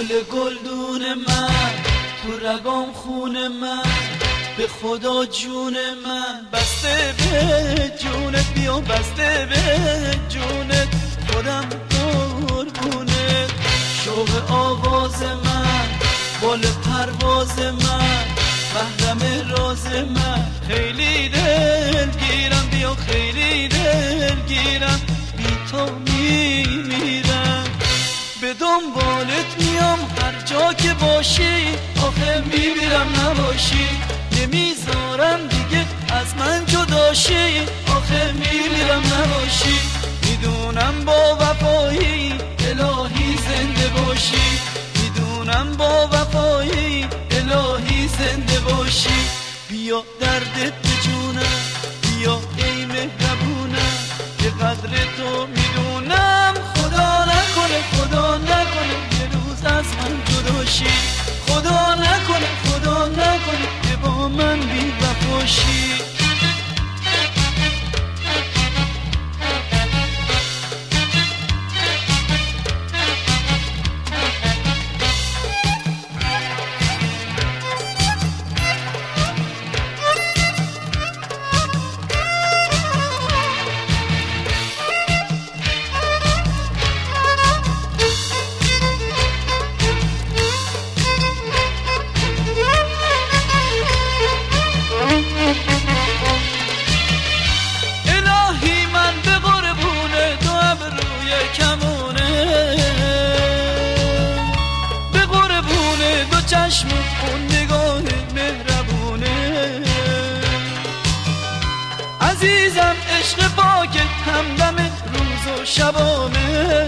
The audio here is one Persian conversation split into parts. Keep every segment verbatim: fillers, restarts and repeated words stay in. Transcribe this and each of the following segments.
گل گلدون من، تو رگام خون من، به خدا جون من بسته به جونت، بیا بسته به جونت، خودم قربونت. شوق آواز من، بال پرواز من، محرم راز من، خیلی دلگیرم، بیا خیلی دلگیرم، بی تو میمیرم. به دنبالت میام هر جا که باشی، آخه میمیرم نباشی، نمیذارم دیگه از من جداشی، آخه میمیرم نباشی. میدونم با وفایی الهی زنده باشی، میدونم با وفایی الهی زنده باشی. بیا دردت به جونم، بیا ای مهربونم، که قدر تو میدونم. خدا نکنه خدا نکنه یه روز از من جداشی، خدا نکنه خدا نکنه که با من بی وفاشی. چشم اون نگاه مهربونه عزیزم، عشق پاکت همدم روز و شبانه.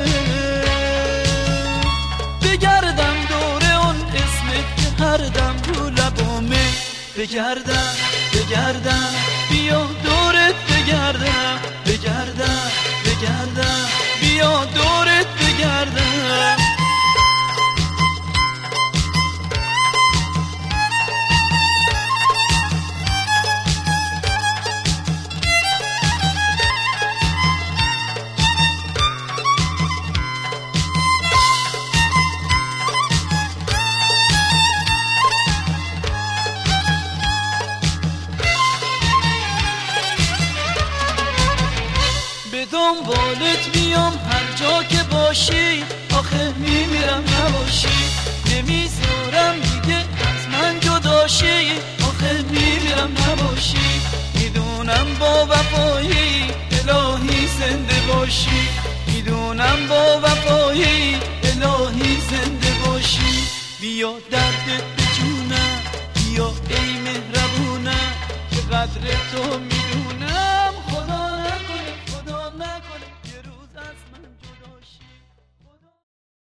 بگردم دور اون اسمت که هر دم رو لبامه، بگردم بگردم بیا دورت بگردم، بگردم بگردم بیا دورت بگردم. دنبالت میام هر جا که باشی، آخه میمیرم نباشی، نمیذارم دیگه از من جداشی، آخه میمیرم نباشی. میدونم با وفایی الهی زنده باشی، میدونم با وفایی الهی زنده باشی. بیا دردت به جونم، بیا ای مهربونم، که قدر تو می